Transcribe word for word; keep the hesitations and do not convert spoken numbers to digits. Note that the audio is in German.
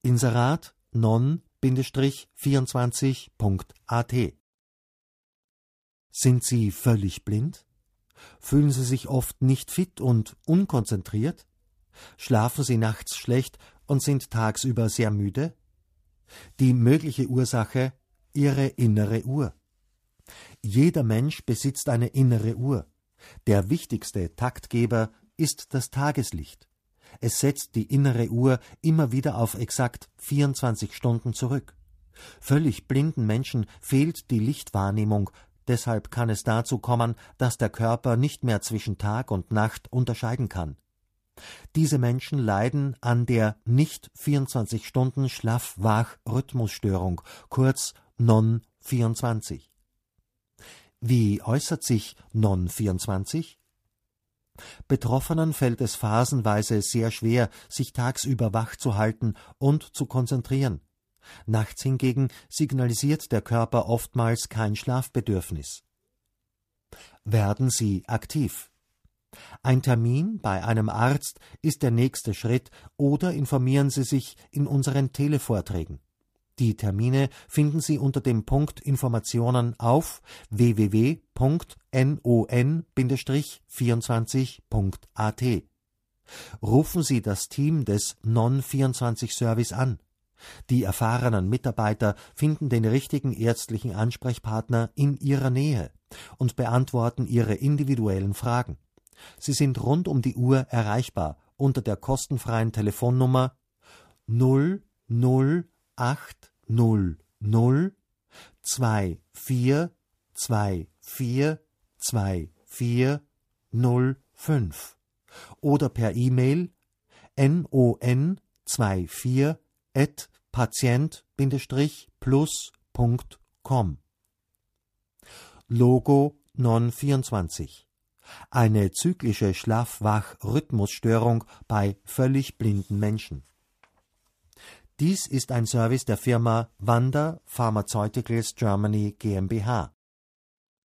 Inserat non vierundzwanzig punkt a t. Sind Sie völlig blind? Fühlen Sie sich oft nicht fit und unkonzentriert? Schlafen Sie nachts schlecht und sind tagsüber sehr müde? Die mögliche Ursache: Ihre innere Uhr. Jeder Mensch besitzt eine innere Uhr. Der wichtigste Taktgeber ist das Tageslicht. Es setzt die innere Uhr immer wieder auf exakt vierundzwanzig Stunden zurück. Völlig blinden Menschen fehlt die Lichtwahrnehmung, deshalb kann es dazu kommen, dass der Körper nicht mehr zwischen Tag und Nacht unterscheiden kann. Diese Menschen leiden an der nicht vierundzwanzig Stunden Schlaf-Wach-Rhythmusstörung, kurz non vierundzwanzig. Wie äußert sich non vierundzwanzig? Betroffenen fällt es phasenweise sehr schwer, sich tagsüber wach zu halten und zu konzentrieren. Nachts hingegen signalisiert der Körper oftmals kein Schlafbedürfnis. Werden Sie aktiv. Ein Termin bei einem Arzt ist der nächste Schritt, oder informieren Sie sich in unseren Televorträgen. Die Termine finden Sie unter dem Punkt Informationen auf w w w punkt non vierundzwanzig punkt a t. Rufen Sie das Team des non vierundzwanzig Service an. Die erfahrenen Mitarbeiter finden den richtigen ärztlichen Ansprechpartner in Ihrer Nähe und beantworten Ihre individuellen Fragen. Sie sind rund um die Uhr erreichbar unter der kostenfreien Telefonnummer null null acht null null zwei vier zwei vier zwei vier null fünf oder per E-Mail non vierundzwanzig at patient plus punkt com. Logo non vierundzwanzig. Eine zyklische Schlaf-Wach-Rhythmusstörung bei völlig blinden Menschen. Dies ist ein Service der Firma Vanda Pharmaceuticals Germany GmbH.